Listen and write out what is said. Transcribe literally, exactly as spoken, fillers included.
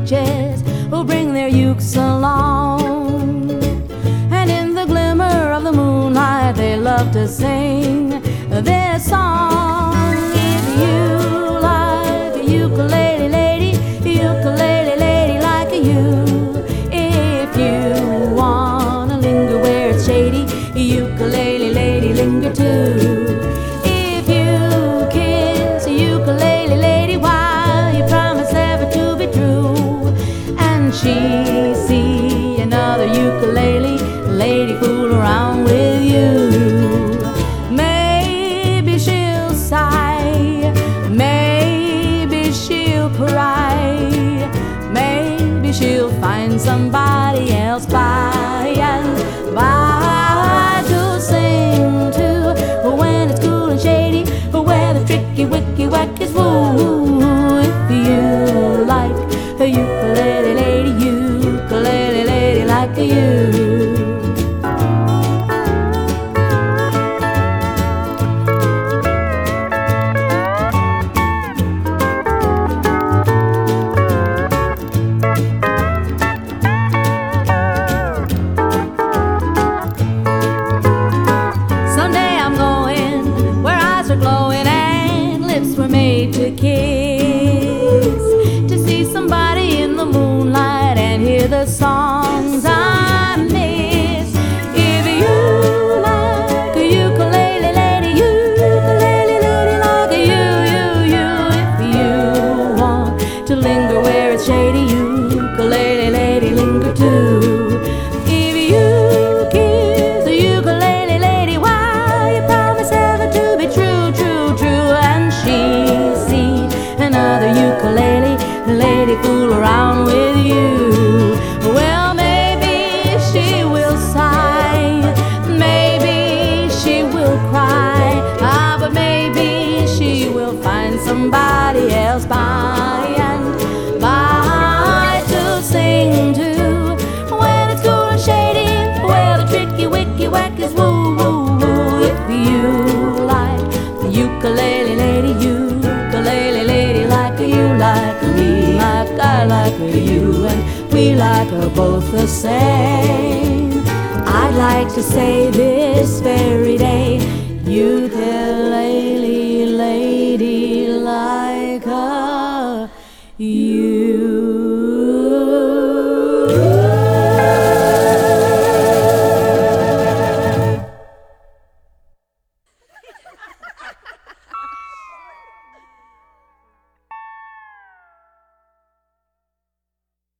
beaches who bring their ukes along, and in the glimmer of the moonlight they love to sing this song. If you like a ukulele lady, ukulele lady like you. If you wanna linger where it's shady, ukulele lady linger too. If you kiss a ukulele lady, why you promise ever to be true, and she see another ukulele lady fool around with you, maybe she'll sigh, maybe she'll cry, maybe she'll find somebody else by and by to sing to when it's cool and shady, where the tricky wicky wack is woo. If you like a ukulele lady, ukulele lady like you. Glowing and lips were made to kiss, to see somebody in the moonlight and hear the songs I miss. If you like a ukulele lady, ukulele lady like you, you, you. If you want to linger where it's shady, ukulele lady linger too. If you kiss a ukulele lady, why you promise ever to be true, and she see another ukulele lady fool around with you, well, maybe she will sigh, maybe she will cry, ah, but maybe she will find somebody else by and by to sing to when it's cool and shady, where the tricky wicky wack is woo, woo, woo. If you like the ukulele lady, ukulele lady like you, like me, like I like you, and we like her both the same. I'd like to say this very day, ukulele lady like her, you.